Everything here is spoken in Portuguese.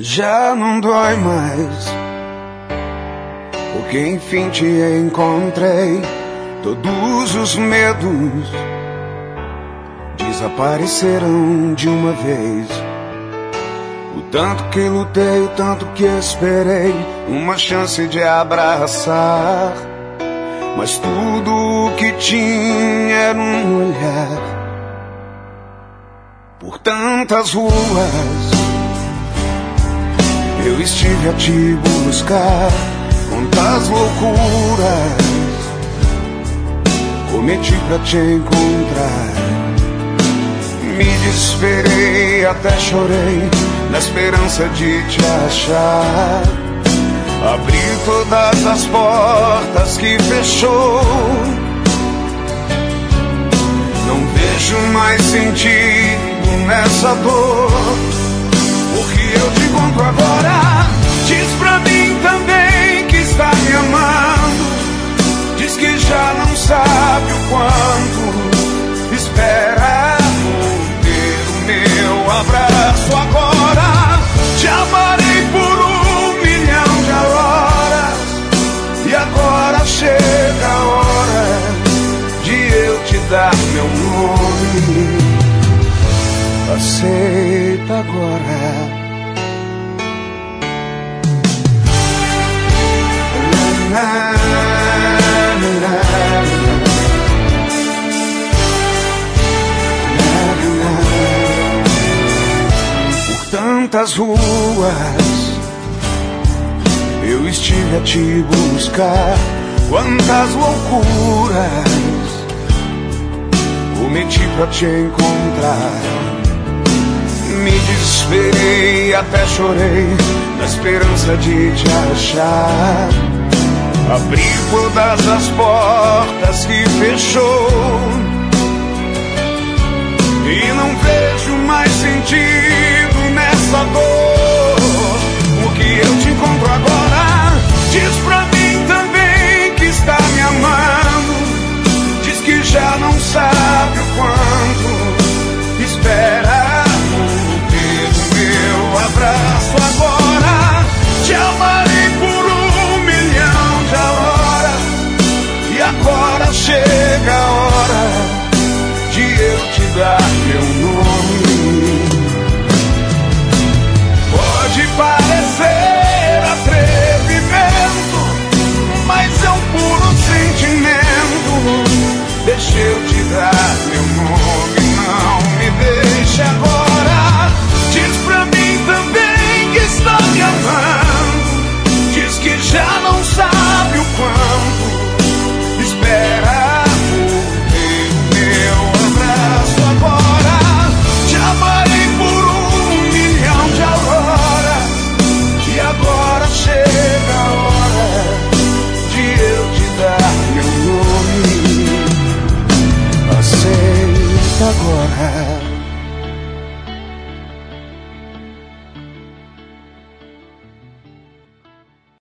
Já não dói mais, porque enfim te encontrei. Todos os medos desapareceram de uma vez. O tanto que lutei, o tanto que esperei, uma chance de abraçar. Mas tudo o que tinha era um olhar. Por tantas ruas eu estive a te buscar. Quantas loucuras cometi pra te encontrar. Me desesperei, até chorei, na esperança de te achar. Abri todas as portas que fechou. Não vejo mais sentido nessa dor. Porque eu te encontro agora. Diz pra mim também que está me amando. Diz que já não sabe o quanto espera por ter o meu abraço agora. Te amarei por 1 milhão de horas. E agora chega a hora de eu te dar meu nome. Aceita agora. Por tantas ruas eu estive a te buscar. Quantas loucuras cometi pra te encontrar. Me desesperei, até chorei, na esperança de te achar. Abri todas as portas que fechou. E não vejo mais sentido nessa dor. Porque eu te encontro agora. Diz pra mim também que está me amando. Diz que já não sabe o quanto espera por ter o meu abraço agora. Te amarei por 1 milhão de horas. E agora chega a hora de eu te dar meu nome. Pode parecer atrevimento, mas é um puro sentimento. Deixa eu te dar meu nome, não me deixe agora. Diz pra mim também que está me amando. Diz que já não sabe o quanto espera por ter o meu abraço agora. Te amarei por 1 milhão de horas. E agora chega a hora de eu te dar meu nome. Aceita agora.